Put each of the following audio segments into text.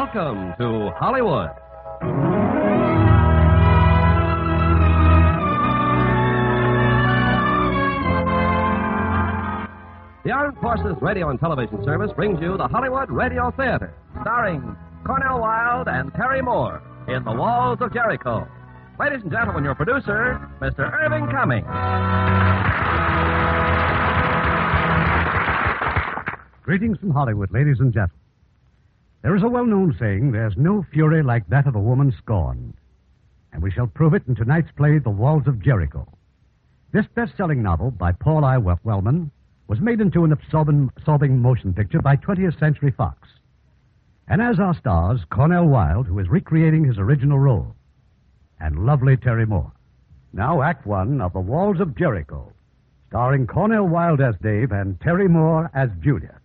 Welcome to Hollywood. The Armed Forces Radio and Television Service brings you the Hollywood Radio Theater, starring Cornell Wilde and Terry Moore in The Walls of Jericho. Ladies and gentlemen, your producer, Mr. Irving Cummings. Greetings from Hollywood, ladies and gentlemen. There is a well-known saying, there's no fury like that of a woman scorned. And we shall prove it in tonight's play, The Walls of Jericho. This best-selling novel by Paul I. Wellman was made into an absorbing motion picture by 20th Century Fox. And as our stars, Cornell Wilde, who is recreating his original role, and lovely Terry Moore. Now, Act One of The Walls of Jericho, starring Cornell Wilde as Dave and Terry Moore as Julia.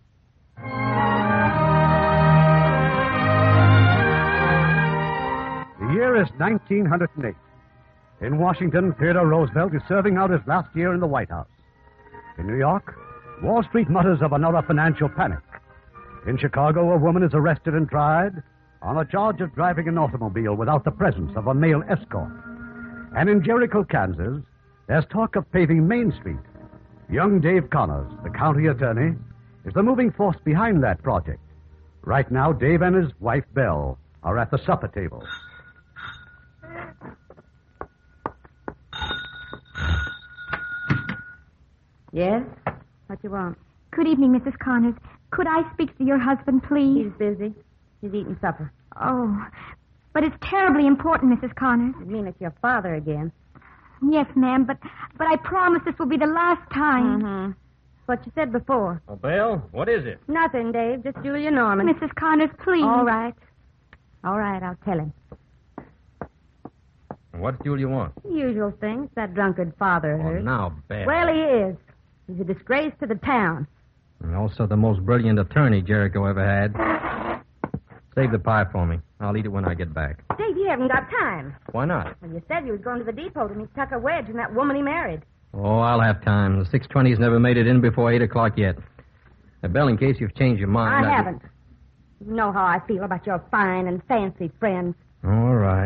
The year is 1908. In Washington, Theodore Roosevelt is serving out his last year in the White House. In New York, Wall Street mutters of another financial panic. In Chicago, a woman is arrested and tried on a charge of driving an automobile without the presence of a male escort. And in Jericho, Kansas, there's talk of paving Main Street. Young Dave Connors, the county attorney, is the moving force behind that project. Right now, Dave and his wife, Belle, are at the supper table. Yes? What you want? Good evening, Mrs. Connors. Could I speak to your husband, please? He's busy. He's eating supper. Oh, but it's terribly important, Mrs. Connors. You mean it's your father again? Yes, ma'am, but I promise this will be the last time. Mm-hmm. What you said before. Oh, Bill, what is it? Nothing, Dave. Just Julia Norman. Mrs. Connors, please. All right. All right, I'll tell him. What do you want? The usual thing. It's that drunkard father of Oh, hers. now, Bill. Well, he is. He's a disgrace to the town. And also the most brilliant attorney Jericho ever had. Save the pie for me. I'll eat it when I get back. Dave, you haven't got time. Why not? Well, you said you was going to the depot to meet Tucker Wedge and that woman he married. Oh, I'll have time. The 620's never made it in before 8 o'clock yet. Belle, in case you've changed your mind... I haven't. You know how I feel about your fine and fancy friends. All right.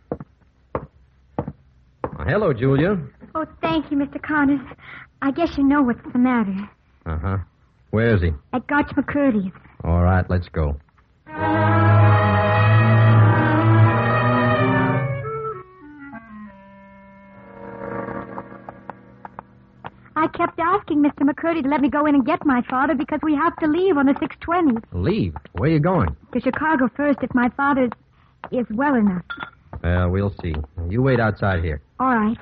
Hello, Julia. Oh, thank you, Mr. Connors. I guess you know what's the matter. Uh-huh. Where is he? At Gotch McCurdy's. All right, let's go. I kept asking Mr. McCurdy to let me go in and get my father because we have to leave on the 6:20. Leave? Where you going? To Chicago first if my father is well enough. Well, we'll see. You wait outside here. All right.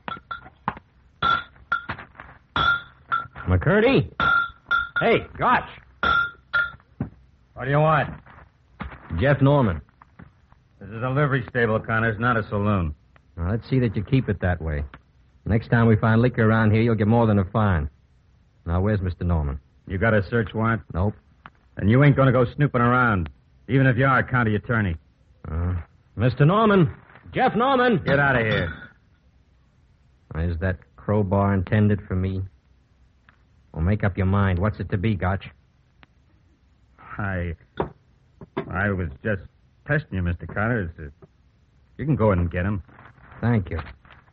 McCurdy? Hey, Gotch. What do you want? Jeff Norman. This is a livery stable, Connors, not a saloon. Now, let's see that you keep it that way. Next time we find liquor around here, you'll get more than a fine. Now, where's Mr. Norman? You got a search warrant? Nope. And you ain't going to go snooping around, even if you are a county attorney. Mr. Norman! Jeff Norman! Get out of here. Is that crowbar intended for me? Well, make up your mind. What's it to be, Gotch? I was just testing you, Mr. Connors. You can go in and get him. Thank you.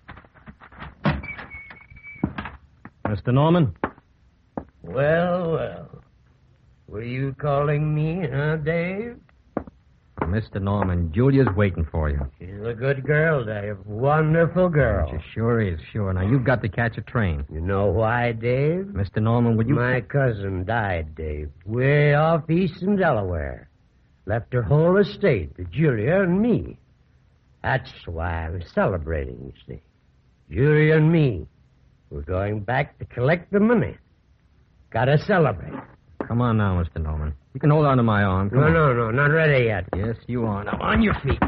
Mr. Norman? Well. Were you calling me, huh, Dave? Mr. Norman, Julia's waiting for you. She's a good girl, Dave. Wonderful girl. She sure is, sure. Now, you've got to catch a train. You know why, Dave? Mr. Norman, would you... My cousin died, Dave, way off east in Delaware. Left her whole estate to Julia and me. That's why I'm celebrating, you see. Julia and me. We're going back to collect the money. Gotta celebrate. Come on now, Mr. Norman. You can hold on to my arm. Come on. No, not ready yet. Yes, you are. Now, on your feet.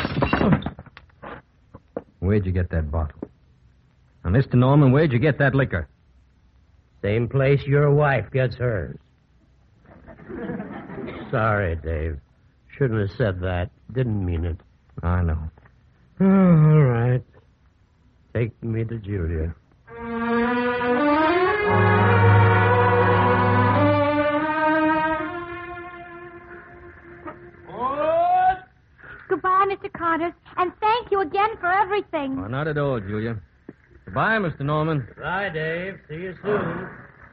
Where'd you get that bottle? Now, Mr. Norman, where'd you get that liquor? Same place your wife gets hers. Sorry, Dave. Shouldn't have said that. Didn't mean it. I know. All right. Take me to Julia. Oh, everything. Oh, not at all, Julia. Goodbye, Mr. Norman. Bye, Dave. See you soon.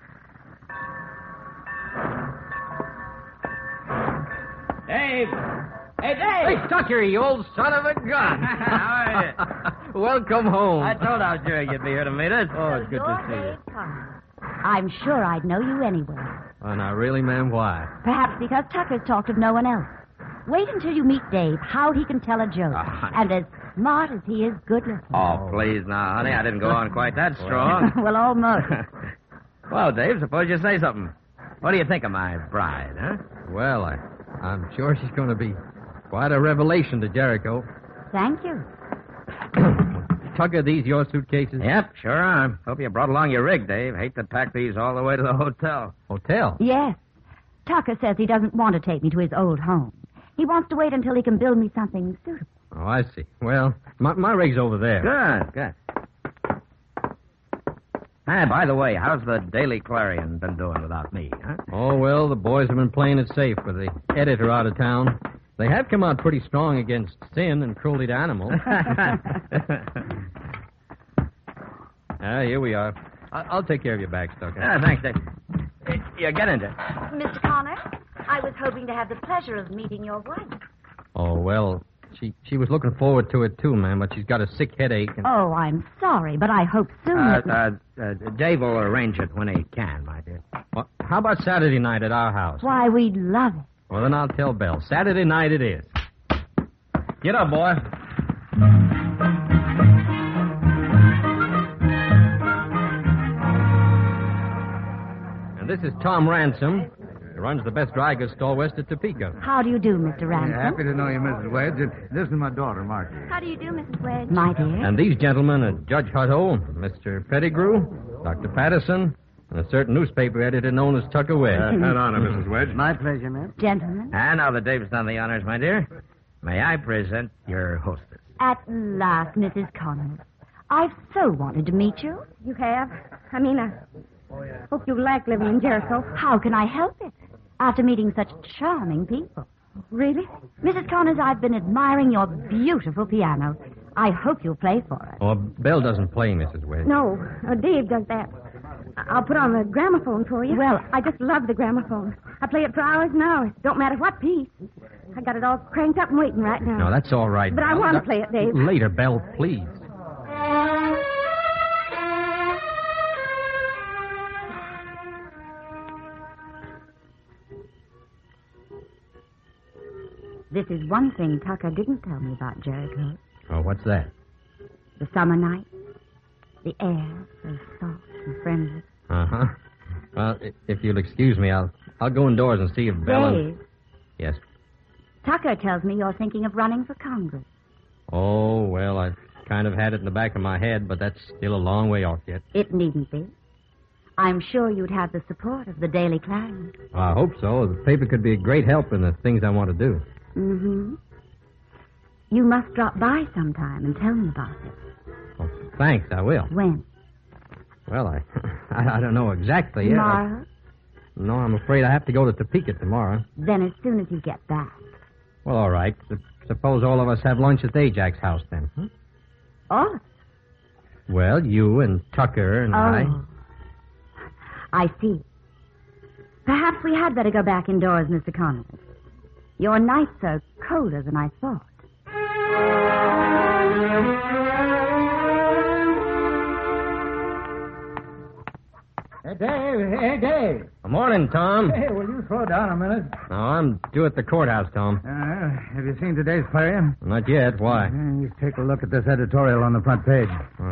Dave! Hey, Dave! Hey, Tucker, you old son of a gun. How are you? Welcome home. I told our jury you'd be here to meet us. Oh, it's good to see you. I'm sure I'd know you anywhere. Oh, now, really, ma'am, why? Perhaps because Tucker's talked of no one else. Wait until you meet Dave, how he can tell a joke. And as smart as he is good-looking. Oh, please now, honey. I didn't go on quite that strong. Well, almost. Well, Dave, suppose you say something. What do you think of my bride, huh? Well, I'm sure she's going to be quite a revelation to Jericho. Thank you. Tucker, these your suitcases? Yep, sure are. Hope you brought along your rig, Dave. Hate to pack these all the way to the hotel. Hotel? Yes. Tucker says he doesn't want to take me to his old home. He wants to wait until he can build me something suitable. Oh, I see. Well, my rig's over there. Good. Hey, by the way, how's the Daily Clarion been doing without me, huh? Oh, well, the boys have been playing it safe with the editor out of town. They have come out pretty strong against sin and cruelty to animals. Here we are. I'll take care of your bag, Tucker. Thanks, Dave. Yeah, get into it. Mr. Connor, I was hoping to have the pleasure of meeting your wife. Oh, well, she was looking forward to it, too, ma'am, but she's got a sick headache. And... Oh, I'm sorry, but I hope soon Dave will arrange it when he can, my dear. Well, how about Saturday night at our house? Why, we'd love it. Well, then I'll tell Belle. Saturday night it is. Get up, boy. And this is Tom Ransom. He runs the best dry goods store west of Topeka. How do you do, Mr. Ransom? Happy to know you, Mrs. Wedge. This is my daughter, Margie. How do you do, Mrs. Wedge? My dear. And these gentlemen are Judge Hutto, Mr. Pettigrew, Dr. Patterson, and a certain newspaper editor known as Tucker Wedge. An honor, Mrs. Wedge. My pleasure, ma'am. Gentlemen, And now that Dave's done the honors, my dear, may I present your hostess? at last, Mrs. Connors. I've so wanted to meet you. You have? I mean, I hope you like living in Jericho. How can I help it? After meeting such charming people. Really? Mrs. Connors, I've been admiring your beautiful piano. I hope you'll play for us. Oh, Belle doesn't play, Mrs. Wedge. No, Dave does that. I'll put on the gramophone for you. Well, I just love the gramophone. I play it for hours and hours. Don't matter what piece. I got it all cranked up and waiting right now. No, that's all right. But I Belle. want to play it, Dave. Later, Belle, please. This is one thing Tucker didn't tell me about Jericho. Oh, what's that? The summer night. The air, so soft and friendly. Uh-huh. Well, if you'll excuse me, I'll go indoors and see if Belle... Dave, Yes. Tucker tells me you're thinking of running for Congress. Oh, well, I've kind of had it in the back of my head, but that's still a long way off yet. It needn't be. I'm sure you'd have the support of the Daily Clarion. Well, I hope so. The paper could be a great help in the things I want to do. Mm-hmm. You must drop by sometime and tell me about it. Oh, thanks, I will. When? Well, I don't know exactly yet. Tomorrow? No, I'm afraid I have to go to Topeka tomorrow. Then as soon as you get back. Well, all right. Suppose all of us have lunch at Ajax's house then. Huh? Oh. Well, you and Tucker and I. I see. Perhaps we had better go back indoors, Mr. Connors. Your nights are colder than I thought. Hey, Dave. Good morning, Tom. Hey, will you slow down a minute? No, I'm due at the courthouse, Tom. Have you seen today's Clarion? Not yet. Why? You take a look at this editorial on the front page.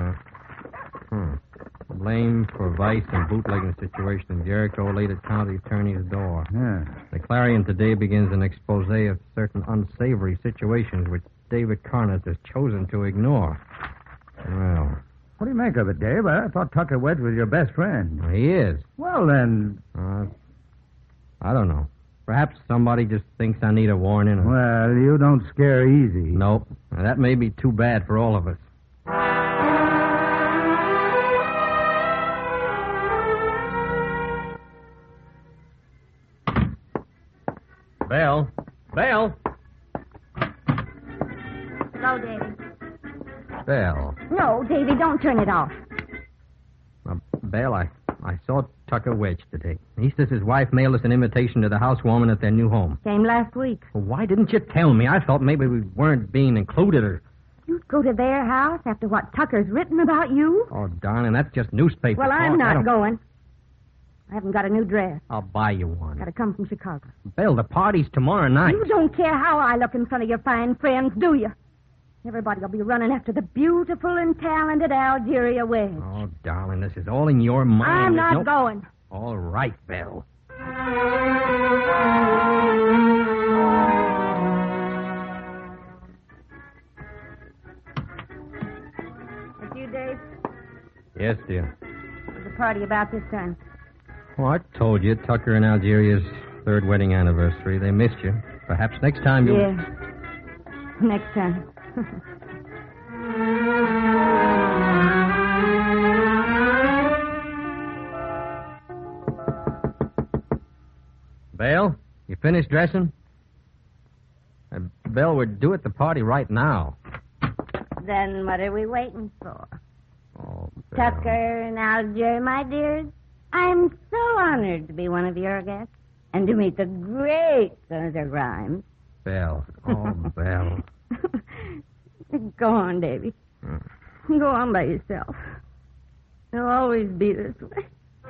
Blame for vice and bootlegging situation in Jericho laid at county attorney's door. Yeah. The Clarion today begins an expose of certain unsavory situations which David Carneth has chosen to ignore. Well, What do you make of it, Dave? I thought Tucker Wedge was your best friend. he is. Well, then... I don't know. Perhaps somebody just thinks I need a warning. Well, you don't scare easy. Nope. Now, that may be too bad for all of us. Belle. Hello, David. Belle. No, Davy, don't turn it off. Belle, I saw Tucker Wedge today. He says his wife mailed us an invitation to the housewarming at their new home. Came last week. Well, why didn't you tell me? I thought maybe we weren't being included or... You'd go to their house after what Tucker's written about you? Oh, darling, that's just newspaper Well, I'm talk. not going. I haven't got a new dress. I'll buy you one. Got to come from Chicago. Belle, the party's tomorrow night. You don't care how I look in front of your fine friends, do you? Everybody will be running after the beautiful and talented Algeria Wedge. Oh, darling, this is all in your mind. I'm There's not going. All right, Belle. That's you, Dave? Yes, dear. There's a party about this time. Oh, I told you, Tucker and Algeria's third wedding anniversary. They missed you. Perhaps next time you'll... Yeah. Next time. Belle, you finished dressing? Belle, we're due at the party right now. Then what are we waiting for? Oh, Belle. Tucker and Alger, my dears, I'm so honored to be one of your guests and to meet the great Senator Grimes. Belle. Oh, Belle. Go on, Davy. Go on by yourself. It'll always be this way.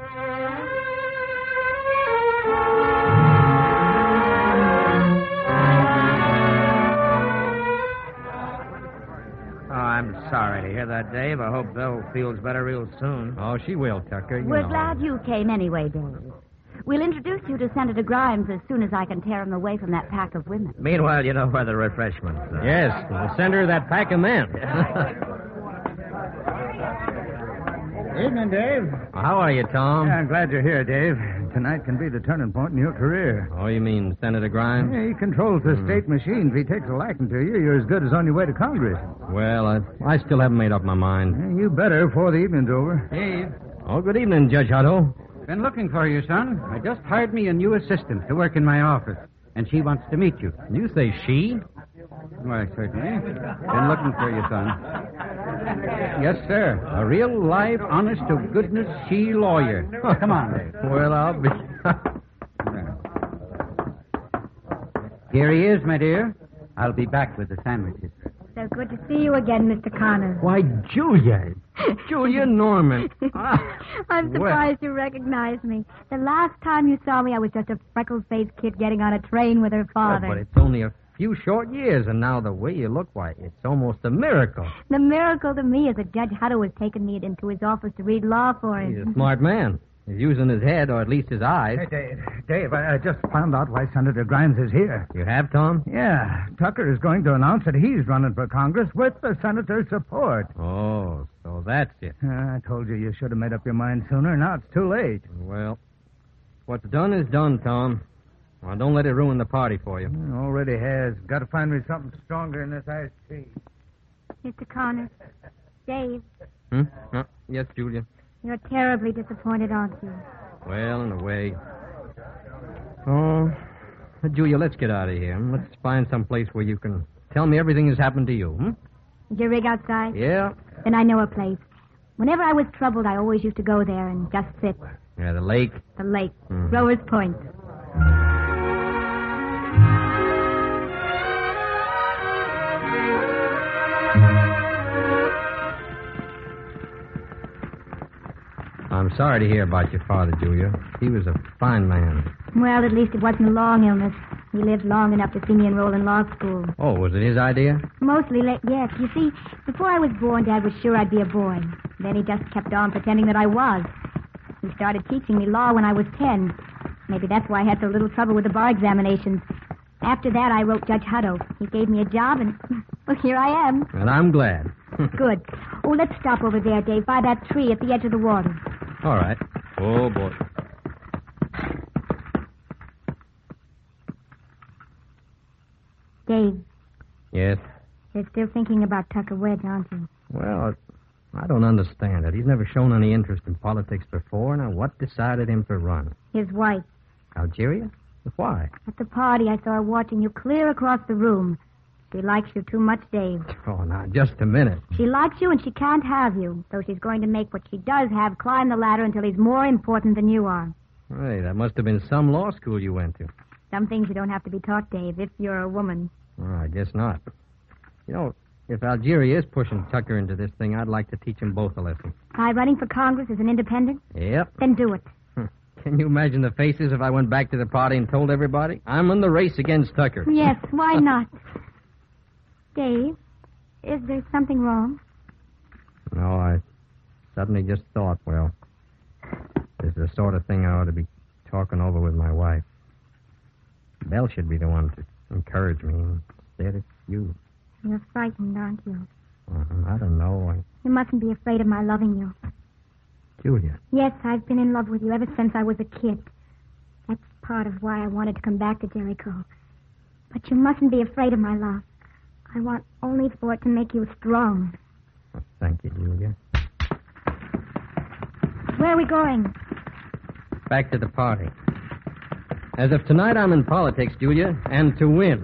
Oh, I'm sorry to hear that, Dave. I hope Belle feels better real soon. Oh, she will, Tucker. You We're know. glad you came anyway, Dave. We'll introduce you to Senator Grimes as soon as I can tear him away from that pack of women. Meanwhile, you know where the refreshments are. Yes, we'll send her that pack of men. Evening, Dave. How are you, Tom? Yeah, I'm glad you're here, Dave. Tonight can be the turning point in your career. Oh, you mean Senator Grimes? Yeah, he controls the state machine. If he takes a liking to you, you're as good as on your way to Congress. Well, I still haven't made up my mind. Yeah, you better before the evening's over. Dave, Oh, good evening, Judge Hutto. been looking for you, son. I just hired me a new assistant to work in my office, and she wants to meet you. You say she? Why, certainly. Been looking for you, son. Yes, sir. A real, live, honest-to-goodness she lawyer. Come on, Dave. Well, I'll be... Here he is, my dear. I'll be back with the sandwiches. So good to see you again, Mr. Connors. Why, Julia. Julia Norman. I'm surprised you recognize me. The last time you saw me, I was just a freckle-faced kid getting on a train with her father. But it's only a few short years, and now the way you look, why, it's almost a miracle. The miracle to me is that Judge Hutto has taken me into his office to read law for him. He's a smart man. He's using his head, or at least his eyes. Hey, Dave, I just found out why Senator Grimes is here. You have, Tom? Yeah, Tucker is going to announce that he's running for Congress with the senator's support. Oh, so that's it. I told you should have made up your mind sooner. Now it's too late. Well, what's done is done, Tom. Well, don't let it ruin the party for you. Already has. Got to find me something stronger in this iced tea. Mr. Connors, Dave, Yes, Julia. you're terribly disappointed, aren't you? Well, in a way. Oh, Julia, let's get out of here. Let's find some place where you can tell me everything that's happened to you. Is your rig outside? Yeah? Then I know a place. Whenever I was troubled, I always used to go there and just sit. Yeah, the lake. The lake. Mhm. Rowers Point. I'm sorry to hear about your father, Julia. He was a fine man. Well, at least it wasn't a long illness. He lived long enough to see me enroll in law school. Oh, was it his idea? Mostly, yes. You see, before I was born, Dad was sure I'd be a boy. Then he just kept on pretending that I was. He started teaching me law when I was 10. Maybe that's why I had so little trouble with the bar examinations. After that, I wrote Judge Hutto. He gave me a job, and well, here I am. And I'm glad. Good. Oh, let's stop over there, Dave, by that tree at the edge of the water. All right. Oh, boy. Dave, Yes? you're still thinking about Tucker Wedge, aren't you? Well, I don't understand it. He's never shown any interest in politics before. Now, what decided him to run? His wife. Algeria? Why? At the party, I saw her watching you clear across the room. She likes you too much, Dave. Oh, now, just a minute. She likes you and she can't have you, so she's going to make what she does have climb the ladder until he's more important than you are. Hey, that must have been some law school you went to. Some things you don't have to be taught, Dave, if you're a woman. Oh, I guess not. You know, if Algeria is pushing Tucker into this thing, I'd like to teach them both a lesson. By running for Congress as an independent? Yep. Then do it. Can you imagine the faces if I went back to the party and told everybody? I'm in the race against Tucker. Yes, why not? Dave, is there something wrong? No, I suddenly just thought, well, this is the sort of thing I ought to be talking over with my wife. Belle should be the one to encourage me. Instead, it's you. You're frightened, aren't you? I don't know. You mustn't be afraid of my loving you. Julia. Yes, I've been in love with you ever since I was a kid. That's part of why I wanted to come back to Jericho. But you mustn't be afraid of my love. I want only for it to make you strong. Well, thank you, Julia. Where are we going? Back to the party. As of tonight, I'm in politics, Julia, and to win.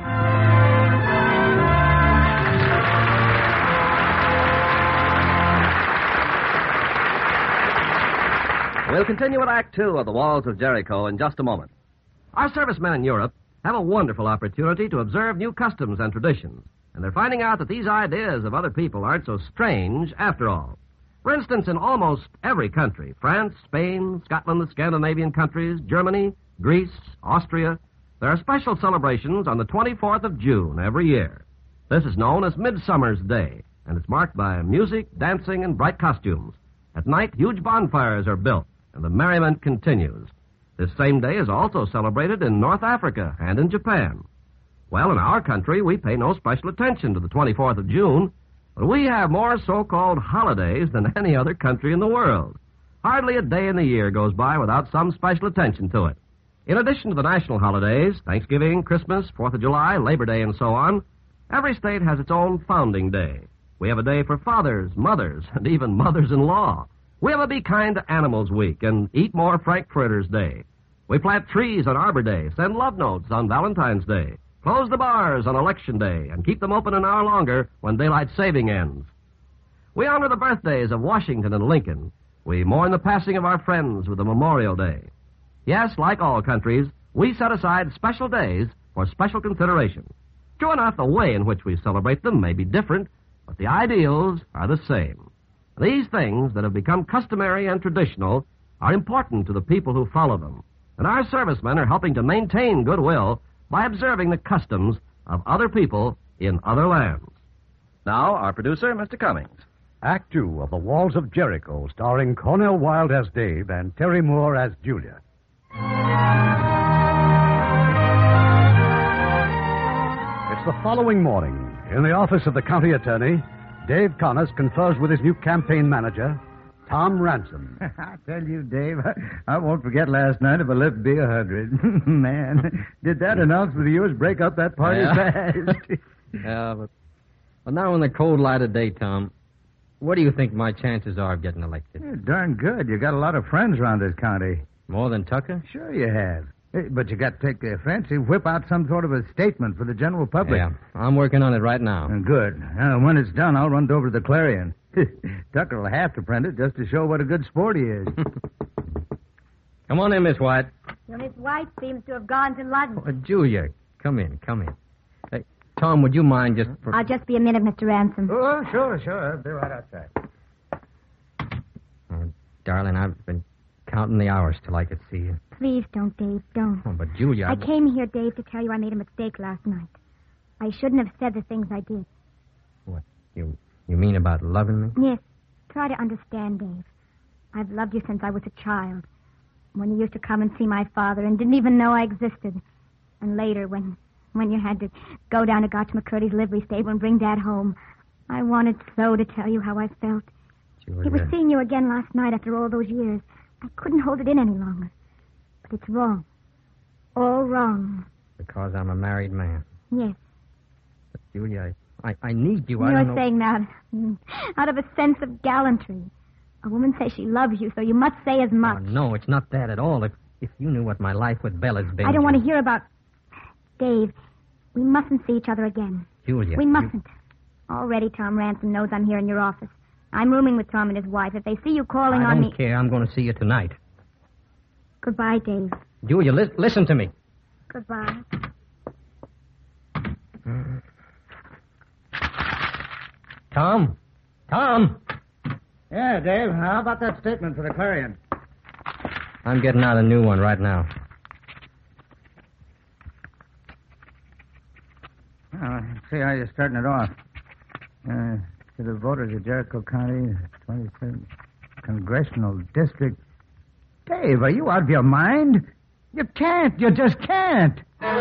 We'll continue with Act Two of The Walls of Jericho in just a moment. Our servicemen in Europe have a wonderful opportunity to observe new customs and traditions, and they're finding out that these ideas of other people aren't so strange after all. For instance, in almost every country, France, Spain, Scotland, the Scandinavian countries, Germany, Greece, Austria, there are special celebrations on the 24th of June every year. This is known as Midsummer's Day, and it's marked by music, dancing, and bright costumes. At night, huge bonfires are built, and the merriment continues. This same day is also celebrated in North Africa and in Japan. Well, in our country, we pay no special attention to the 24th of June, but we have more so-called holidays than any other country in the world. Hardly a day in the year goes by without some special attention to it. In addition to the national holidays, Thanksgiving, Christmas, 4th of July, Labor Day, and so on, every state has its own founding day. We have a day for fathers, mothers, and even mothers-in-law. We have a Be Kind to Animals Week and Eat More Frankfurters Day. We plant trees on Arbor Day, send love notes on Valentine's Day, close the bars on Election Day, and keep them open an hour longer when daylight saving ends. We honor the birthdays of Washington and Lincoln. We mourn the passing of our friends with a Memorial Day. Yes, like all countries, we set aside special days for special consideration. True enough, the way in which we celebrate them may be different, but the ideals are the same. These things that have become customary and traditional are important to the people who follow them, and our servicemen are helping to maintain goodwill by observing the customs of other people in other lands. Now, our producer, Mr. Cummings. Act Two of The Walls of Jericho, starring Cornell Wilde as Dave and Terry Moore as Julia. It's the following morning. In the office of the county attorney, Dave Connors confers with his new campaign manager, Tom Ransom. I tell you, Dave, I won't forget last night if I lived to be 100. Man, did that announcement of yours break up that party fast? Yeah, but now in the cold light of day, Tom, what do you think my chances are of getting elected? Yeah, darn good. You got a lot of friends around this county. More than Tucker? Sure you have. But you got to take the offensive, whip out some sort of a statement for the general public. Yeah, I'm working on it right now. Good. When it's done, I'll run it over to the Clarion. Tucker will have to print it just to show what a good sport he is. Come on in, Miss White. Well, Miss White seems to have gone to lunch. Oh, Julia, come in. Hey, Tom, would you mind just... I'll just be a minute, Mr. Ransom. Oh, sure. I'll be right outside. Oh, darling, I've been counting the hours till I could see you. Please don't, Dave, don't. Oh, but Julia... I came here, Dave, to tell you I made a mistake last night. I shouldn't have said the things I did. What, you mean about loving me? Yes. Try to understand, Dave. I've loved you since I was a child. When you used to come and see my father and didn't even know I existed. And later, when you had to go down to Gotch McCurdy's livery stable and bring Dad home, I wanted so to tell you how I felt. Julia... It was seeing you again last night after all those years. I couldn't hold it in any longer. But it's wrong. All wrong. Because I'm a married man. Yes. But, Julia, I need you. You're saying that out of a sense of gallantry. A woman says she loves you, so you must say as much. Oh, no, it's not that at all. If you knew what my life with Belle has been... I don't want to hear about... Dave, we mustn't see each other again. Julia. We mustn't. Already Tom Ransom knows I'm here in your office. I'm rooming with Tom and his wife. If they see you calling I on me... don't care. I'm going to see you tonight. Goodbye, Dave. Julia, listen to me. Goodbye. Tom? Tom? Yeah, Dave. How about that statement for the Clarion? I'm getting out a new one right now. Well, let's see how you're starting it off. To the voters of Jericho County, 23rd Congressional District. Dave, are you out of your mind? You can't. You just can't.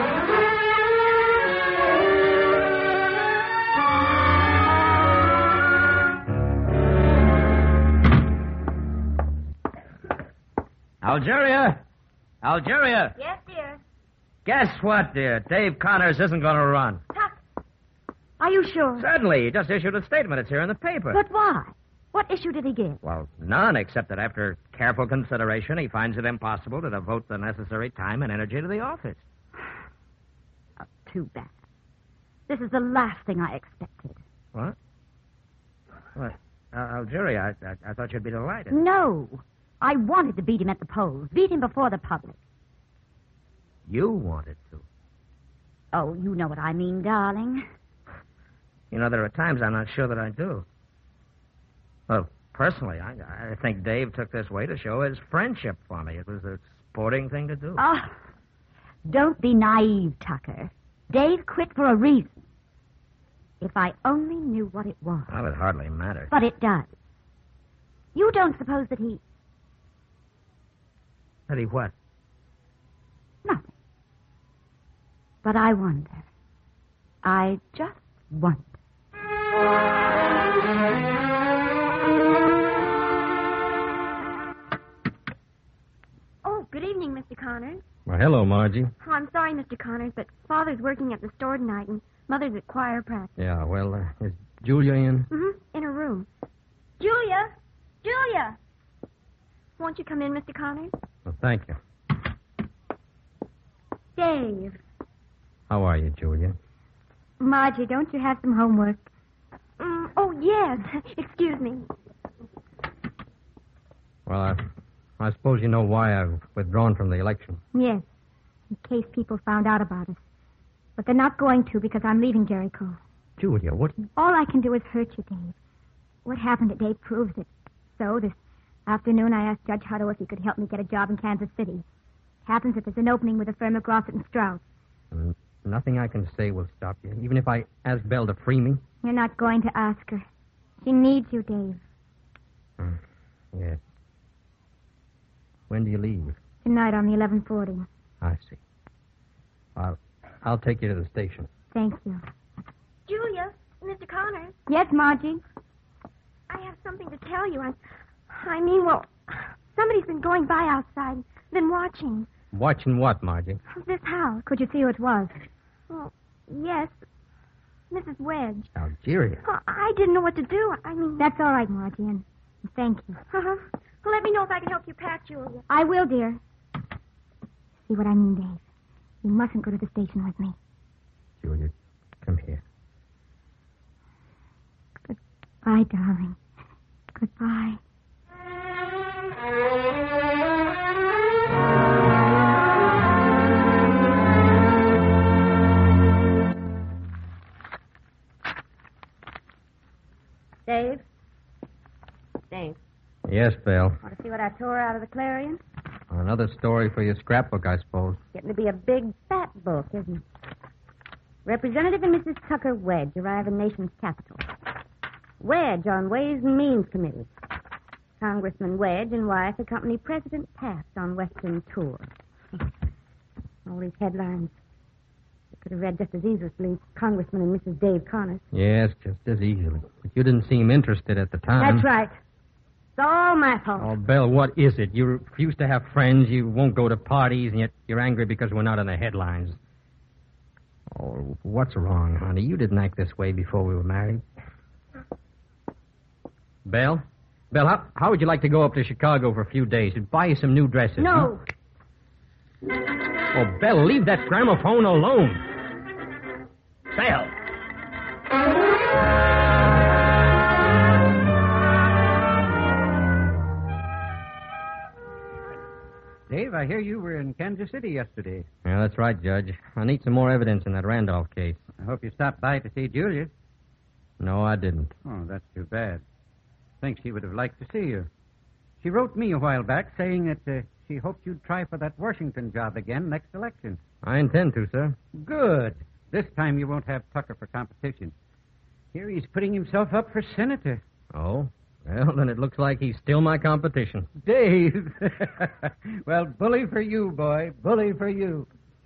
Algeria! Algeria! Yes, dear. Guess what, dear? Dave Connors isn't going to run. Tuck. Are you sure? Certainly. He just issued a statement. It's here in the paper. But why? What issue did he give? Well, none, except that after careful consideration, he finds it impossible to devote the necessary time and energy to the office. Oh, too bad. This is the last thing I expected. What? What? Algeria, I thought you'd be delighted. No. I wanted to beat him at the polls. Beat him before the public. You wanted to. Oh, you know what I mean, darling. You know, there are times I'm not sure that I do. Well, personally, I think Dave took this way to show his friendship for me. It was a sporting thing to do. Oh, don't be naive, Tucker. Dave quit for a reason. If I only knew what it was. Well, it hardly matters. But it does. You don't suppose that he... That he what? Nothing. But I wonder. I just wonder. Oh, good evening, Mr. Connors. Well, hello, Margie. Oh, I'm sorry, Mr. Connors, but Father's working at the store tonight, and Mother's at choir practice. Yeah, well, is Julia in? Mm-hmm, in her room. Julia! Julia! Won't you come in, Mr. Connors? Well, thank you. Dave. How are you, Julia? Margie, don't you have some homework? Oh, yes. Excuse me. Well, I suppose you know why I've withdrawn from the election. Yes, in case people found out about us. But they're not going to because I'm leaving Jericho. Julia, what... All I can do is hurt you, Dave. What happened today proves it. So, this afternoon, I asked Judge Hutto if he could help me get a job in Kansas City. It happens that there's an opening with the firm of Grossett and Strauss. Nothing I can say will stop you, even if I ask Belle to free me. You're not going to ask her. She needs you, Dave. Yes. When do you leave? Tonight on the 11:40. I see. I'll take you to the station. Thank you. Julia, Mr. Connors, Yes, Margie? I have something to tell you. I mean, well, somebody's been going by outside, been watching Watching what, Margie? this house. Could you see who it was? Well, yes, Mrs. Wedge. Algeria. Well, I didn't know what to do. I mean... That's all right, Margie, and thank you. Uh-huh. Well, let me know if I can help you pack, Julia. I will, dear. See what I mean, Dave? You mustn't go to the station with me. Julia, come here. Goodbye, darling. Goodbye. Dave? Dave, Yes, Belle. want to see what I tore out of the Clarion? Another story for your scrapbook, I suppose. Getting to be a big, fat book, isn't it? Representative and Mrs. Tucker Wedge arrive in nation's capital. Wedge on Ways and Means Committee. Congressman Wedge and wife accompany President Taft on Western tour. All these headlines. You could have read just as easily Congressman and Mrs. Dave Connors. Yes, just as easily. But you didn't seem interested at the time. That's right. It's all my fault. Oh, Belle, what is it? You refuse to have friends, you won't go to parties, and yet you're angry because we're not in the headlines. Oh, what's wrong, honey? You didn't act this way before we were married. Belle? Belle, how would you like to go up to Chicago for a few days and buy you some new dresses? No. Huh? Oh, Belle, leave that gramophone alone. Belle! Dave, I hear you were in Kansas City yesterday. Yeah, that's right, Judge. I need some more evidence in that Randolph case. I hope you stopped by to see Julia. No, I didn't. Oh, that's too bad. Think she would have liked to see you. She wrote me a while back saying that she hoped you'd try for that Washington job again next election. I intend to, sir. Good. This time you won't have Tucker for competition. Here he's putting himself up for senator. Oh? Well, then it looks like he's still my competition. Dave. Well, bully for you, boy. Bully for you.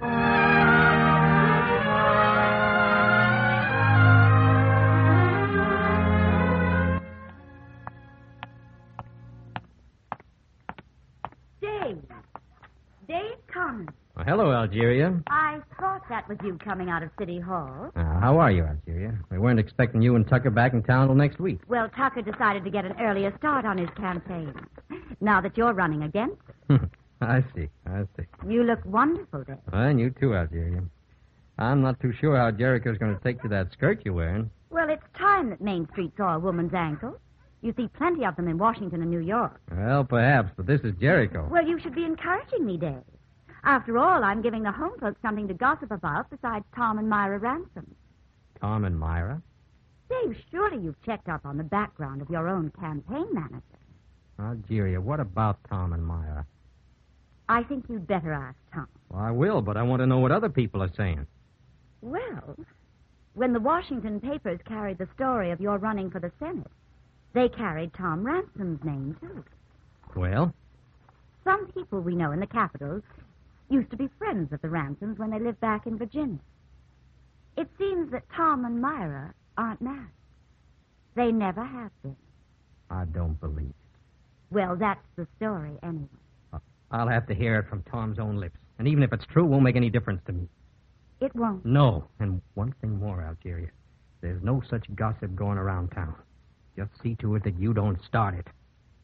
Dave Thomas. Well, hello, Algeria. I thought that was you coming out of City Hall. How are you, Algeria? We weren't expecting you and Tucker back in town till next week. Well, Tucker decided to get an earlier start on his campaign. Now that you're running against him. I see. You look wonderful, Dave. And you too, Algeria. I'm not too sure how Jericho's going to take to that skirt you're wearing. Well, it's time that Main Street saw a woman's ankle. You see plenty of them in Washington and New York. Well, perhaps, but this is Jericho. Well, you should be encouraging me, Dave. After all, I'm giving the home folks something to gossip about besides Tom and Myra Ransom. Tom and Myra? Dave, surely you've checked up on the background of your own campaign manager. Algeria, what about Tom and Myra? I think you'd better ask Tom. Well, I will, but I want to know what other people are saying. Well, when the Washington papers carried the story of your running for the Senate, they carried Tom Ransom's name, too. Well? Some people we know in the Capitol used to be friends of the Ransoms when they lived back in Virginia. It seems that Tom and Myra aren't married. They never have been. I don't believe it. Well, that's the story, anyway. I'll have to hear it from Tom's own lips. And even if it's true, it won't make any difference to me. It won't. No. And one thing more, Algeria. There's no such gossip going around town. Just see to it that you don't start it.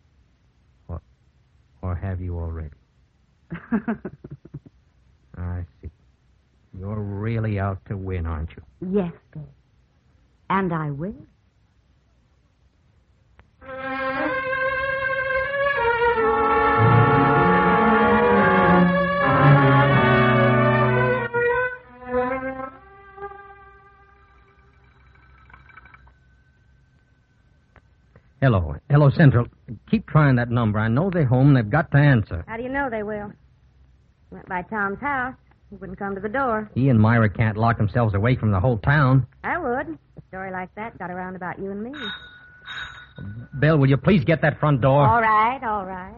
Or have you already? I see. You're really out to win, aren't you? Yes, Dave. And I will. Hello, Central. Keep trying that number. I know they're home and they've got to answer. How do you know they will? Went by Tom's house. He wouldn't come to the door. He and Myra can't lock themselves away from the whole town. I would. A story like that got around about you and me. Bill, will you please get that front door? All right.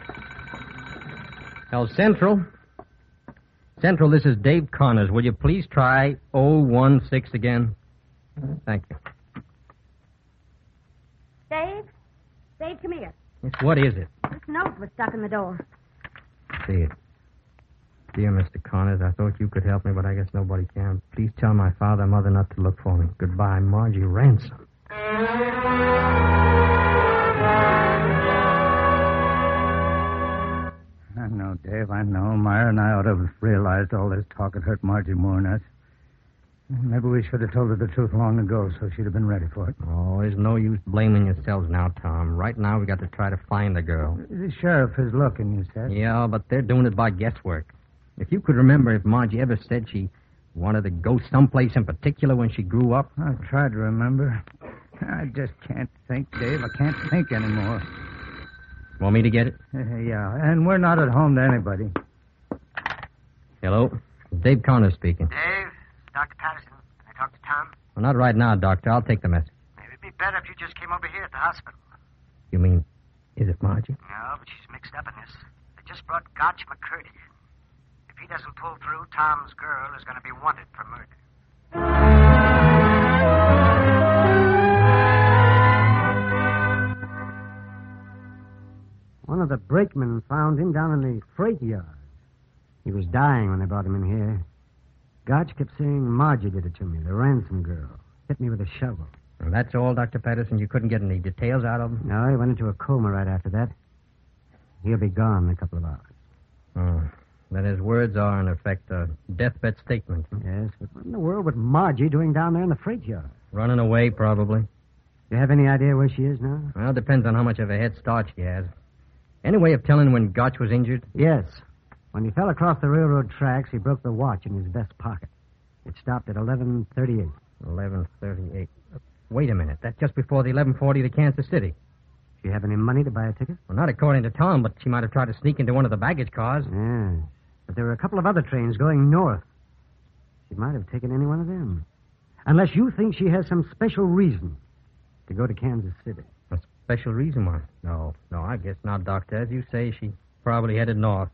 Hello, Central. Central, this is Dave Connors. Will you please try 016 again? Thank you. Dave, come here. Yes, what is it? This note was stuck in the door. See it. Dear Mr. Connors, I thought you could help me, but I guess nobody can. Please tell my father and mother not to look for me. Goodbye, Margie Ransom. I know, Dave, I know. Myra and I ought to have realized all this talk had hurt Margie more than us. Maybe we should have told her the truth long ago so she'd have been ready for it. Oh, there's no use blaming yourselves now, Tom. Right now, we got to try to find the girl. The sheriff is looking, you said. Yeah, but they're doing it by guesswork. If you could remember if Margie ever said she wanted to go someplace in particular when she grew up. I've tried to remember. I just can't think, Dave. I can't think anymore. Want me to get it? Yeah, and we're not at home to anybody. Hello? Dave Connors speaking. Dave, it's Dr. Patterson. Can I talk to Tom? Well, not right now, Doctor. I'll take the message. It'd be better if you just came over here at the hospital. You mean, is it Margie? No, but she's mixed up in this. They just brought Gotch McCurdy in. If he doesn't pull through, Tom's girl is going to be wanted for murder. One of the brakemen found him down in the freight yard. He was dying when they brought him in here. Gotch kept saying Margie did it to me, the Ransom girl. Hit me with a shovel. Well, that's all, Dr. Patterson. You couldn't get any details out of him? No, he went into a coma right after that. He'll be gone in a couple of hours. Oh. Then his words are, in effect, a deathbed statement. Yes, but what in the world was Margie doing down there in the freight yard? Running away, probably. You have any idea where she is now? Well, it depends on how much of a head start she has. Any way of telling when Gotch was injured? Yes. When he fell across the railroad tracks, he broke the watch in his vest pocket. It stopped at 11:38. 11:38. Wait a minute. That's just before the 11:40 to Kansas City. Do you have any money to buy a ticket? Well, not according to Tom, but she might have tried to sneak into one of the baggage cars. Yeah. But there were a couple of other trains going north. She might have taken any one of them. Unless you think she has some special reason to go to Kansas City. A special reason why? No, I guess not, Doctor. As you say, she probably headed north.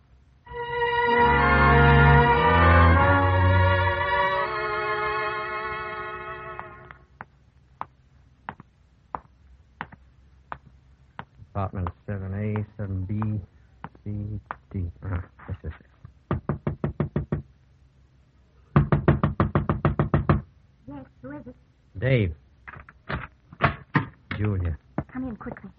Apartment 7A, 7B, C, D. This is it. Yes, who is it? Dave. Julia. Come in quickly.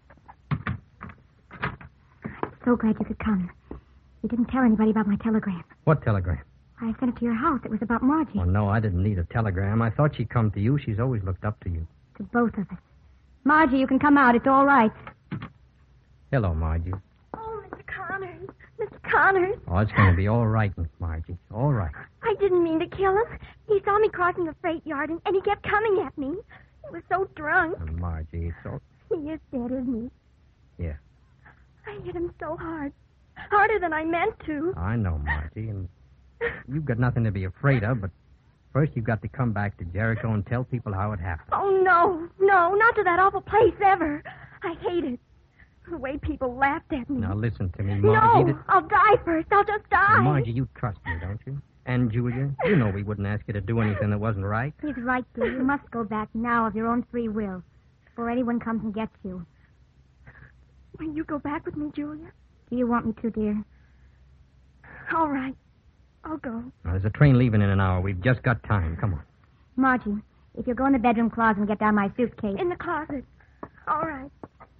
So glad you could come. You didn't tell anybody about my telegram. What telegram? I sent it to your house. It was about Margie. Oh, no, I didn't need a telegram. I thought she'd come to you. She's always looked up to you. To both of us. Margie, you can come out. It's all right. Hello, Margie. Oh, Mr. Connors. Mr. Connors. Oh, it's going to be all right, Miss Margie. All right. I didn't mean to kill him. He saw me crossing the freight yard, and he kept coming at me. He was so drunk. Margie, it's all... He is dead, isn't he? Yeah. I hit him so hard. Harder than I meant to. I know, Margie, and you've got nothing to be afraid of, but first you've got to come back to Jericho and tell people how it happened. Oh, no, not to that awful place ever. I hate it. The way people laughed at me. Now, listen to me, Margie. No, I'll die first. I'll just die. Now, Margie, you trust me, don't you? And Julia, you know we wouldn't ask you to do anything that wasn't right. He's right, dear. You must go back now of your own free will, before anyone comes and gets you. Will you go back with me, Julia? Do you want me to, dear? All right. I'll go. Now, there's a train leaving in an hour. We've just got time. Come on. Margie, if you'll go in the bedroom closet and get down my suitcase. In the closet. All right.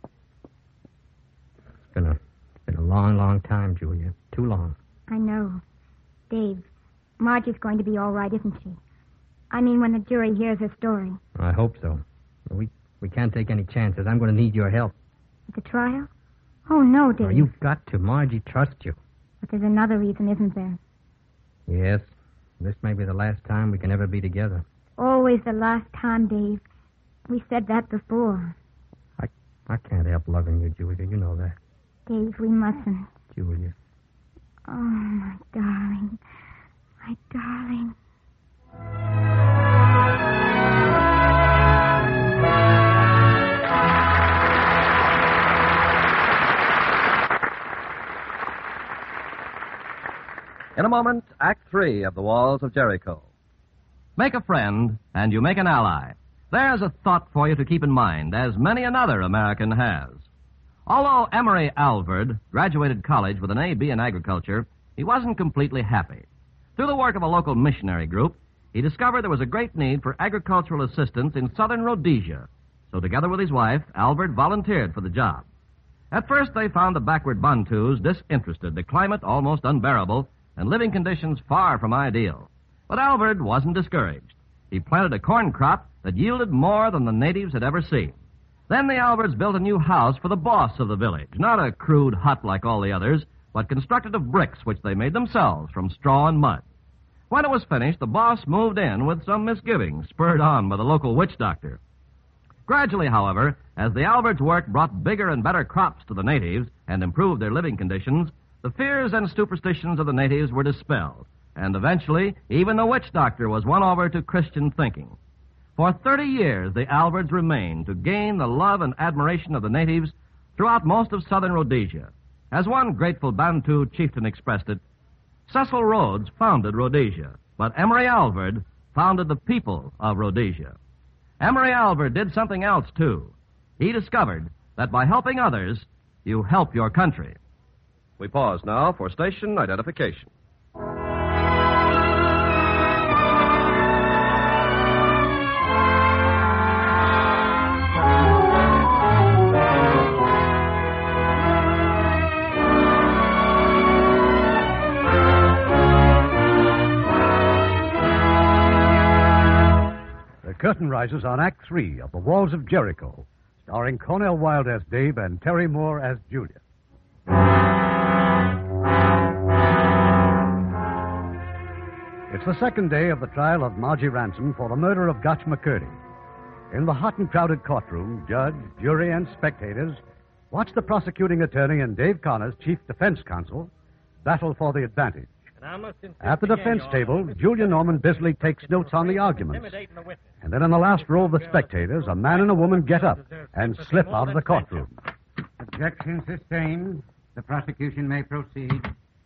It's been a long, long time, Julia. Too long. I know. Dave, Margie's going to be all right, isn't she? I mean, when the jury hears her story. I hope so. We can't take any chances. I'm going to need your help. At the trial? Oh, no, Dave. Oh, you've got to. Margie trusts you. But there's another reason, isn't there? Yes. This may be the last time we can ever be together. Always the last time, Dave. We said that before. I can't help loving you, Julia. You know that. Dave, we mustn't. Julia. Oh, my darling. My darling. In a moment, Act 3 of The Walls of Jericho. Make a friend, and you make an ally. There's a thought for you to keep in mind, as many another American has. Although Emory Alvord graduated college with an A.B. in agriculture, he wasn't completely happy. Through the work of a local missionary group, he discovered there was a great need for agricultural assistance in southern Rhodesia. So together with his wife, Alvord volunteered for the job. At first, they found the backward Bantus disinterested, the climate almost unbearable, and living conditions far from ideal. But Alvord wasn't discouraged. He planted a corn crop that yielded more than the natives had ever seen. Then the Alvards built a new house for the boss of the village, not a crude hut like all the others, but constructed of bricks which they made themselves from straw and mud. When it was finished, the boss moved in with some misgivings, spurred on by the local witch doctor. Gradually, however, as the Alvards' work brought bigger and better crops to the natives and improved their living conditions, the fears and superstitions of the natives were dispelled, and eventually even the witch doctor was won over to Christian thinking. For 30 years, the Alvards remained to gain the love and admiration of the natives throughout most of southern Rhodesia. As one grateful Bantu chieftain expressed it, Cecil Rhodes founded Rhodesia, but Emory Alvord founded the people of Rhodesia. Emory Alvord did something else, too. He discovered that by helping others, you help your country. We pause now for station identification. curtain rises on Act 3 of The Walls of Jericho, starring Cornel Wilde as Dave and Terry Moore as Julia. It's the second day of the trial of Margie Ransom for the murder of Gotch McCurdy. In the hot and crowded courtroom, judge, jury, and spectators watch the prosecuting attorney and Dave Connors, chief defense counsel, battle for the advantage. At the defense table, Julia Norman busily takes notes on the arguments. And then in the last row of the spectators, a man and a woman get up and slip out of the courtroom. Objection sustained. The prosecution may proceed.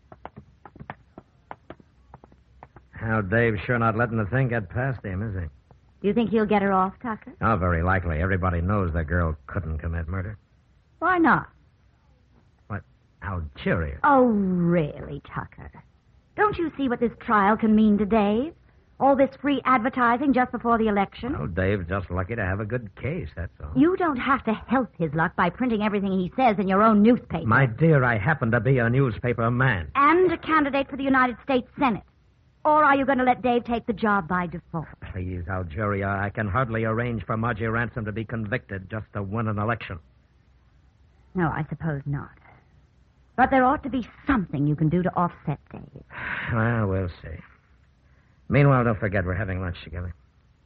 Now, Dave's sure not letting the thing get past him, is he? Do you think he'll get her off, Tucker? Oh, very likely. Everybody knows that girl couldn't commit murder. Why not? What? How curious. Oh, really, Tucker? Don't you see what this trial can mean to Dave? All this free advertising just before the election? Oh, Dave's just lucky to have a good case, that's all. You don't have to help his luck by printing everything he says in your own newspaper. My dear, I happen to be a newspaper man. And a candidate for the United States Senate. Or are you going to let Dave take the job by default? Please, Algeria, I can hardly arrange for Margie Ransom to be convicted just to win an election. No, I suppose not. But there ought to be something you can do to offset Dave. Well, we'll see. Meanwhile, don't forget we're having lunch together.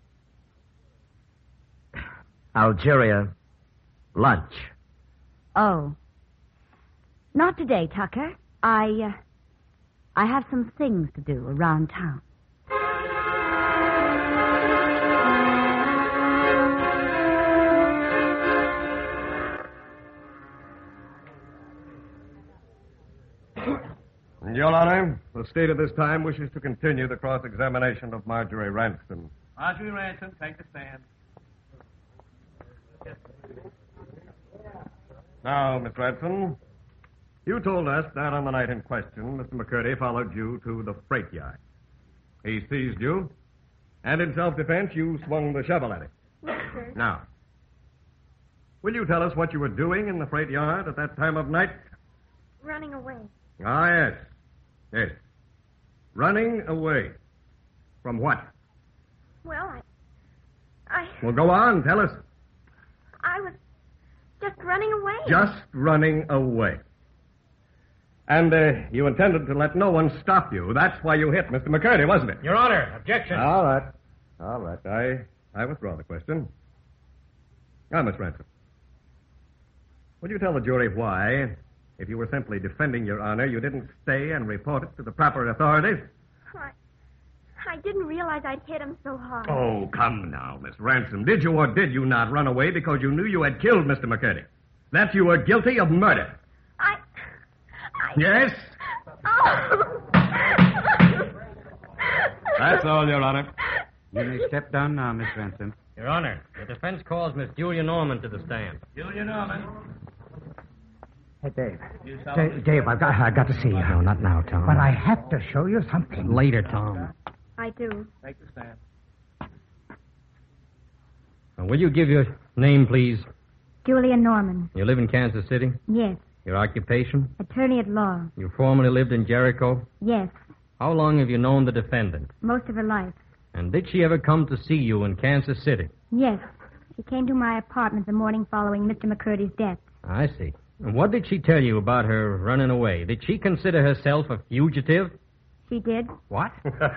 Algeria, lunch. Oh. Not today, Tucker. I have some things to do around town. Your Honor, the state at this time wishes to continue the cross-examination of Marjorie Ransom. Marjorie Ransom, take the stand. Now, Miss Ransom, you told us that on the night in question, Mr. McCurdy followed you to the freight yard. He seized you, and in self-defense, you swung the shovel at him. Yes, sir. Now, will you tell us what you were doing in the freight yard at that time of night? Running away. Ah, yes. Yes. Running away. From what? Well, I Well, go on. Tell us. was just running away. Just running away. And you intended to let no one stop you. That's why you hit Mr. McCurdy, wasn't it? Your Honor, objection. All right. All right. I withdraw the question. Now, Miss Ransom, will you tell the jury why, if you were simply defending your honor, you didn't stay and report it to the proper authorities? I didn't realize I'd hit him so hard. Oh, come now, Miss Ransom. Did you or did you not run away because you knew you had killed Mr. McCurdy? That you were guilty of murder? Yes? Oh. That's all, Your Honor. You may step down now, Miss Ransom. Your Honor, the defense calls Miss Julia Norman to the stand. Julia Norman. Hey, Dave. Dave, I've got to see you. No, not now, Tom. But I have to show you something. Later, Tom. I do. Take the stand. Will you give your name, please? Julia Norman. You live in Kansas City? Yes. Your occupation? Attorney at law. You formerly lived in Jericho? Yes. How long have you known the defendant? Most of her life. And did she ever come to see you in Kansas City? Yes. She came to my apartment the morning following Mr. McCurdy's death. I see. And what did she tell you about her running away? Did she consider herself a fugitive? She did. What?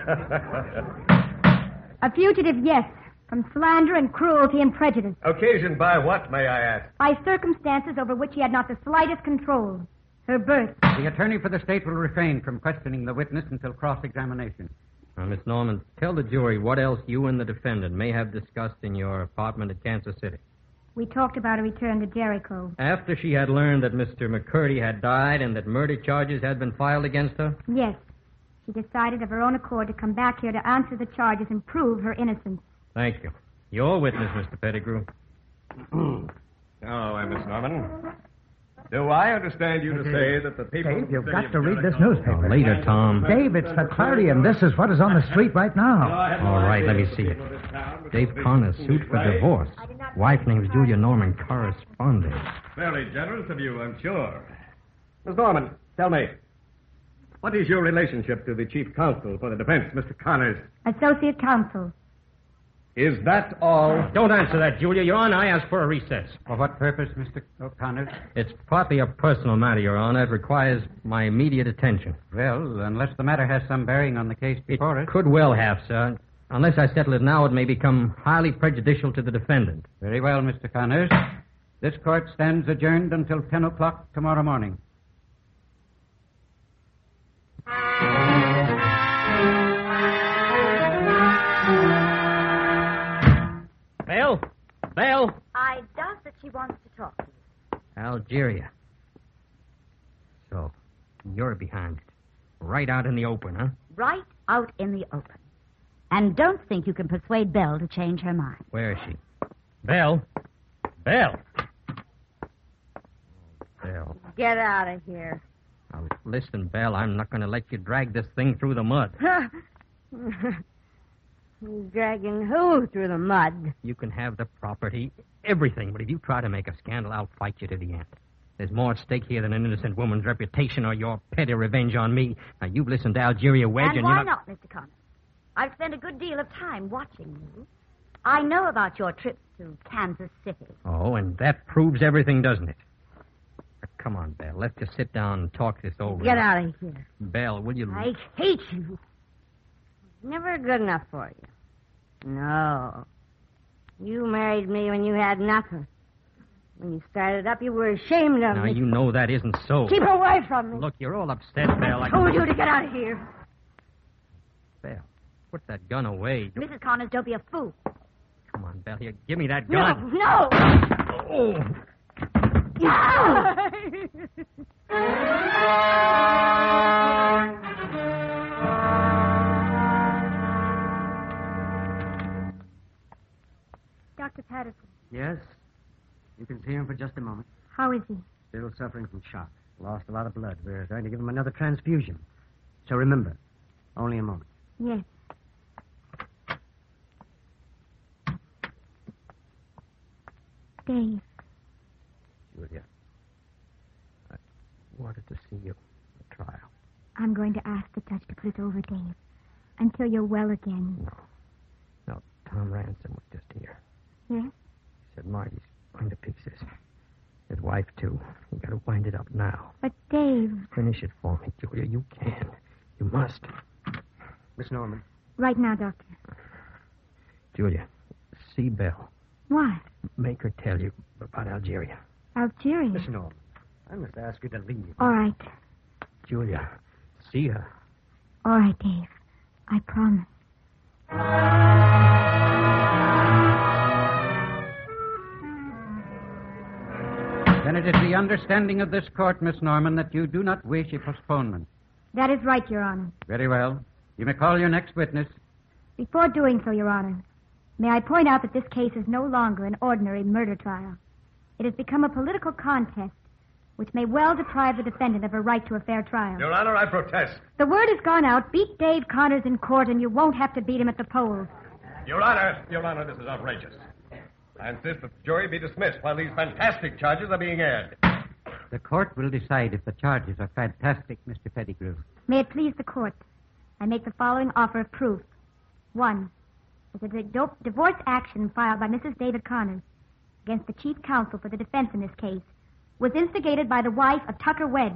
A fugitive, yes. From slander and cruelty and prejudice. Occasioned by what, may I ask? By circumstances over which she had not the slightest control. Her birth. The attorney for the state will refrain from questioning the witness until cross-examination. Now, Miss Norman, tell the jury what else you and the defendant may have discussed in your apartment at Kansas City. We talked about a return to Jericho. After she had learned that Mr. McCurdy had died and that murder charges had been filed against her? Yes. She decided of her own accord to come back here to answer the charges and prove her innocence. Thank you. Your witness, Mr. Pettigrew. Oh, Miss Norman. Do I understand you to say that the people... Dave, you've got to read this newspaper. Later, Tom. Dave, it's the Clarion. This is what is on the street right now. All right, let me see it. Dave Connors sued for divorce. Wife name's Julia Norman, correspondent. Very generous of you, I'm sure. Miss Norman, tell me, what is your relationship to the chief counsel for the defense, Mr. Connors? Associate counsel. Is that all? Don't answer that, Julia. Your Honor, I asked for a recess. For what purpose, Mr. O'Connor? It's partly a personal matter, Your Honor. It requires my immediate attention. Well, unless the matter has some bearing on the case before us. Could well have, sir. Unless I settle it now, it may become highly prejudicial to the defendant. Very well, Mr. Connors. This court stands adjourned until 10 o'clock tomorrow morning. Belle? Belle? I doubt that she wants to talk to you. Algeria. So, you're behind it. Right out in the open, huh? Right out in the open. And don't think you can persuade Belle to change her mind. Where is she? Belle? Belle? Belle. Get out of here. Now, listen, Belle, I'm not going to let you drag this thing through the mud. Dragging who through the mud? You can have the property, everything, but if you try to make a scandal, I'll fight you to the end. There's more at stake here than an innocent woman's reputation or your petty revenge on me. Now, you've listened to Algeria Wedge, and why not, Mr. Connors? I've spent a good deal of time watching you. I know about your trips to Kansas City. Oh, and that proves everything, doesn't it? Come on, Belle. Let's just sit down and talk this over. Get out of here. Belle, will you... I hate you. Never good enough for you. No. You married me when you had nothing. When you started up, you were ashamed of now, me. Now, you know that isn't so. Keep away from me. Look, you're all upset, Belle. I told you to get out of here. Belle, put that gun away. Mrs. Connors, don't be a fool. Come on, Belle. Here, give me that gun. No! Oh! Dr. Patterson. Yes? You can see him for just a moment. How is he? Still suffering from shock. Lost a lot of blood. We're going to give him another transfusion. So remember, only a moment. Yes. Dave. Julia, I wanted to see you at the trial. I'm going to ask the judge to put it over, Dave, until you're well again. No, Tom Ransom was just here. Yes? He said Marty's going to pieces. His wife, too. You got to wind it up now. But, Dave... Finish it for me, Julia. You can. You must. Miss Norman. Right now, Doctor. Julia, see Belle. What? Make her tell you about Algeria. Algeria? Miss Norman, I must ask you to leave. All right. Julia, see her. All right, Dave. I promise. Then it is the understanding of this court, Miss Norman, that you do not wish a postponement. That is right, Your Honor. Very well. You may call your next witness. Before doing so, Your Honor, may I point out that this case is no longer an ordinary murder trial. It has become a political contest, which may well deprive the defendant of a right to a fair trial. Your Honor, I protest. The word has gone out. Beat Dave Connors in court, and you won't have to beat him at the polls. Your Honor, this is outrageous. I insist that the jury be dismissed while these fantastic charges are being aired. The court will decide if the charges are fantastic, Mr. Pettigrew. May it please the court, I make the following offer of proof. 1, that the divorce action filed by Mrs. David Connors against the chief counsel for the defense in this case was instigated by the wife of Tucker Wedge.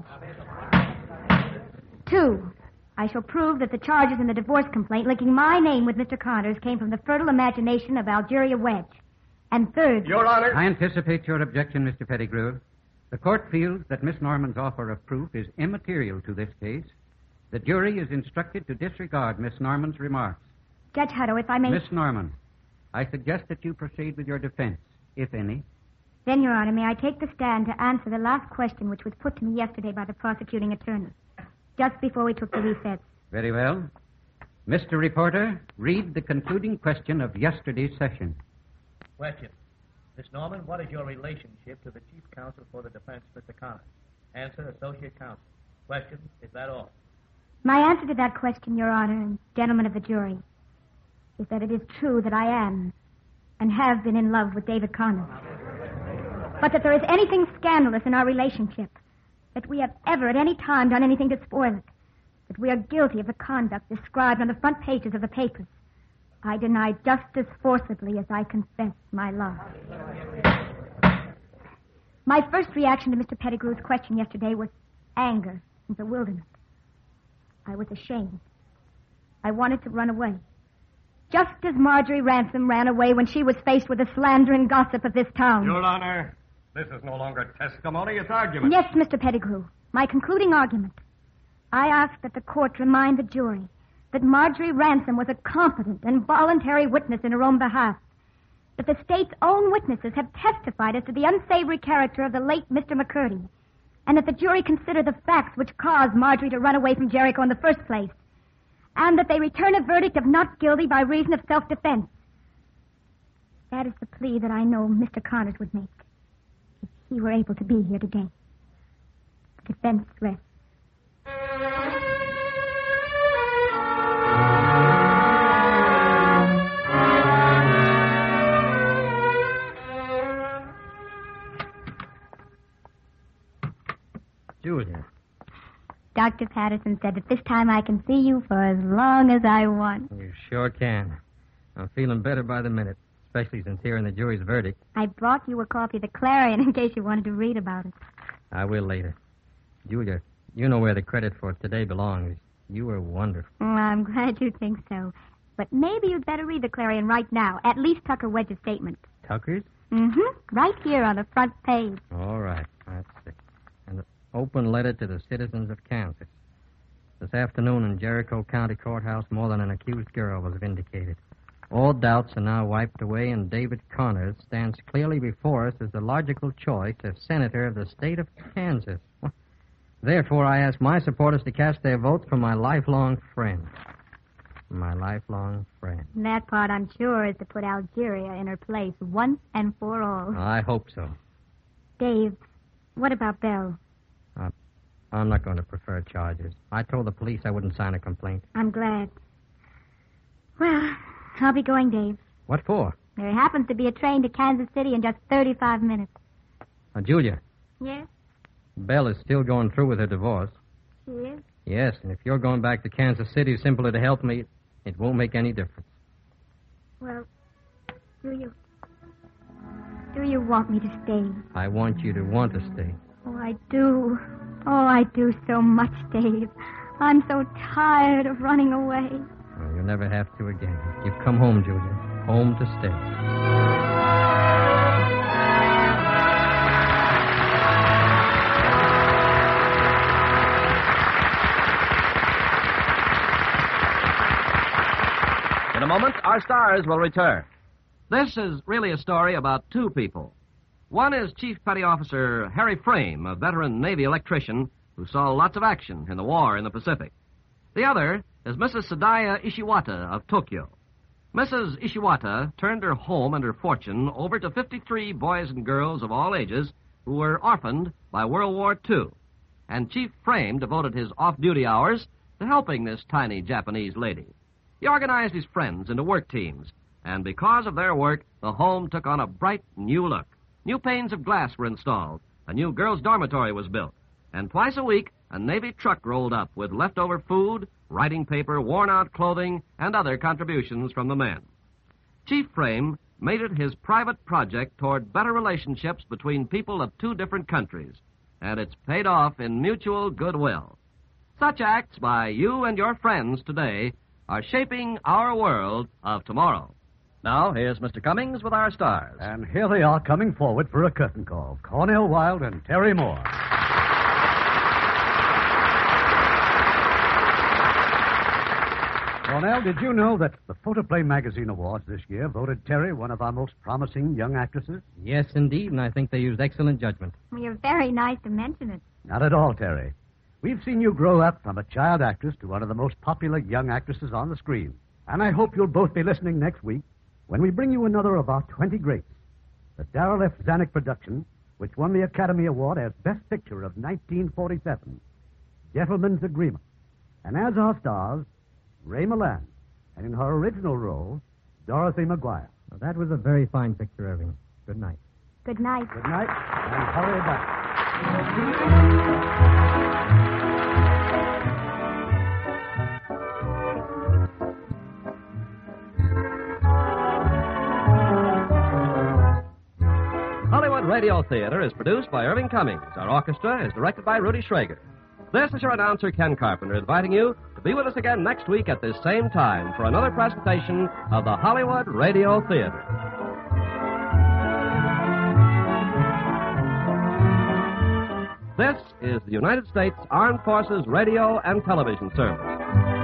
2, I shall prove that the charges in the divorce complaint linking my name with Mr. Connors came from the fertile imagination of Algeria Wedge. And 3rd... Your Honor... I anticipate your objection, Mr. Pettigrew. The court feels that Miss Norman's offer of proof is immaterial to this case. The jury is instructed to disregard Miss Norman's remarks. Judge Hutto, if I may... Miss Norman, I suggest that you proceed with your defense, if any. Then, Your Honor, may I take the stand to answer the last question which was put to me yesterday by the prosecuting attorney, just before we took the recess. Very well. Mr. Reporter, read the concluding question of yesterday's session. Question. Miss Norman, what is your relationship to the chief counsel for the defense, Mr. Connors? Answer, associate counsel. Question, is that all? My answer to that question, Your Honor, and gentlemen of the jury, is that it is true that I am and have been in love with David Connors. But that there is anything scandalous in our relationship, that we have ever at any time done anything to spoil it, that we are guilty of the conduct described on the front pages of the papers, I deny just as forcibly as I confess my love. My first reaction to Mr. Pettigrew's question yesterday was anger and bewilderment. I was ashamed. I wanted to run away. Just as Marjorie Ransom ran away when she was faced with the slander and gossip of this town. Your Honor, this is no longer testimony, it's argument. Yes, Mr. Pettigrew. My concluding argument. I ask that the court remind the jury that Marjorie Ransom was a competent and voluntary witness in her own behalf. That the state's own witnesses have testified as to the unsavory character of the late Mr. McCurdy. And that the jury consider the facts which caused Marjorie to run away from Jericho in the first place. And that they return a verdict of not guilty by reason of self-defense. That is the plea that I know Mr. Connors would make if he were able to be here today. The defense rests. Julia. Dr. Patterson said that this time I can see you for as long as I want. You sure can. I'm feeling better by the minute, especially since hearing the jury's verdict. I brought you a copy of the Clarion in case you wanted to read about it. I will later. Julia, you know where the credit for today belongs. You were wonderful. I'm glad you think so. But maybe you'd better read the Clarion right now. At least Tucker Wedge's statement. Tucker's? Mm-hmm. Right here on the front page. All right. Let's see. An open letter to the citizens of Kansas. This afternoon in Jericho County Courthouse, more than an accused girl was vindicated. All doubts are now wiped away, and David Connors stands clearly before us as the logical choice as Senator of the state of Kansas. Therefore, I ask my supporters to cast their votes for my lifelong friend. My lifelong friend. And that part, I'm sure, is to put Algeria in her place once and for all. I hope so. Dave, what about Belle? I'm not going to prefer charges. I told the police I wouldn't sign a complaint. I'm glad. Well, I'll be going, Dave. What for? There happens to be a train to Kansas City in just 35 minutes. Julia. Yes? Belle is still going through with her divorce. She is? Yes, and if you're going back to Kansas City simply to help me, it won't make any difference. Well, do you want me to stay? I want you to want to stay. Oh, I do. Oh, I do so much, Dave. I'm so tired of running away. Well, you'll never have to again. You've come home, Julia. Home to stay. In a moment, our stars will return. This is really a story about two people. One is Chief Petty Officer Harry Frame, a veteran Navy electrician who saw lots of action in the war in the Pacific. The other is Mrs. Sadaya Ishiwata of Tokyo. Mrs. Ishiwata turned her home and her fortune over to 53 boys and girls of all ages who were orphaned by World War II. And Chief Frame devoted his off-duty hours to helping this tiny Japanese lady. He organized his friends into work teams, and because of their work, the home took on a bright new look. New panes of glass were installed, a new girls' dormitory was built, and twice a week, a Navy truck rolled up with leftover food, writing paper, worn-out clothing, and other contributions from the men. Chief Frame made it his private project toward better relationships between people of two different countries, and it's paid off in mutual goodwill. Such acts by you and your friends today are shaping our world of tomorrow. Now, here's Mr. Cummings with our stars. And here they are coming forward for a curtain call. Cornell Wilde and Terry Moore. Cornell, did you know that the Photoplay Magazine Awards this year voted Terry one of our most promising young actresses? Yes, indeed, and I think they used excellent judgment. Well, you're very nice to mention it. Not at all, Terry. We've seen you grow up from a child actress to one of the most popular young actresses on the screen. And I hope you'll both be listening next week when we bring you another of our 20 greats, the Darrell F. Zanuck production, which won the Academy Award as Best Picture of 1947, Gentleman's Agreement. And as our stars, Ray Milland, and in her original role, Dorothy McGuire. Well, that was a very fine picture, Irving. Good night. Good night. Good night, and hurry back. Radio Theater is produced by Irving Cummings. Our orchestra is directed by Rudy Schrager. This is your announcer, Ken Carpenter, inviting you to be with us again next week at this same time for another presentation of the Hollywood Radio Theater. This is the United States Armed Forces Radio and Television Service.